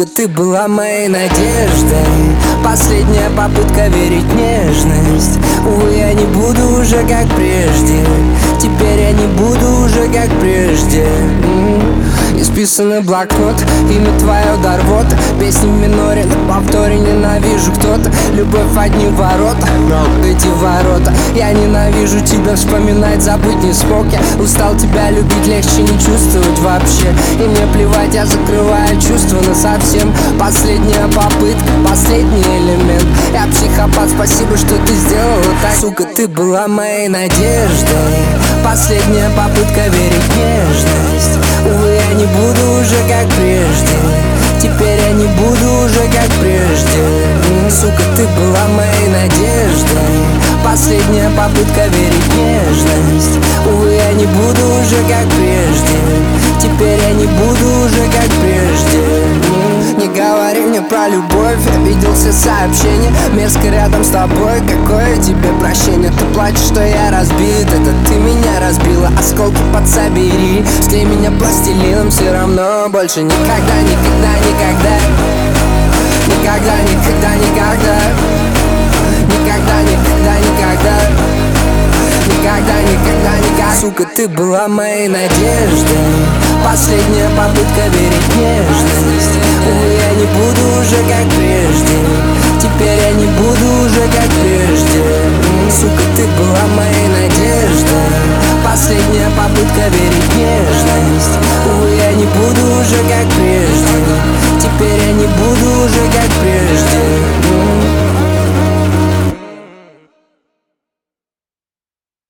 Сука, ты была моей надеждой, последняя попытка верить в нежность. Увы, я не буду уже как прежде, теперь я не буду уже как прежде. Исписанный блокнот, имя твое удар вот. Песни в миноре, на повторе ненавижу кто-то. Любовь одни ворота, но эти ворота. Я ненавижу тебя вспоминать, забыть не смог. Я устал тебя любить, легче не чувствовать вообще. И мне плевать, я закрываю чувства насовсем. Последняя попытка, последний элемент. Я психопат, спасибо, что ты сделала так. Сука, ты была моей надеждой, последняя попытка верить в нежность. Увы, я не буду уже как прежде, теперь я не буду уже как прежде. Сука, ты была моей надеждой, последняя попытка верить в нежность. Увы, я не буду уже как прежде, теперь я не буду уже как прежде. Не говори мне про любовь, я видел все сообщения. Мерзко рядом с тобой, какое тебе прощение. Ты плачешь, что я разбит, это ты меня разбила. Осколки подсобери, склей меня пластилином. Все равно больше никогда, никогда, никогда. Никогда, никогда, никогда. Никогда, никогда, никогда. Никогда, никогда, никогда. Сука, ты была моей надеждой, последняя попытка верить в нежность. Увы, я не буду уже как прежде, теперь я не буду уже как прежде. Сука, ты была моей надеждой, последняя попытка верить в нежность. Увы, я не буду уже как прежде, теперь я не буду уже как прежде.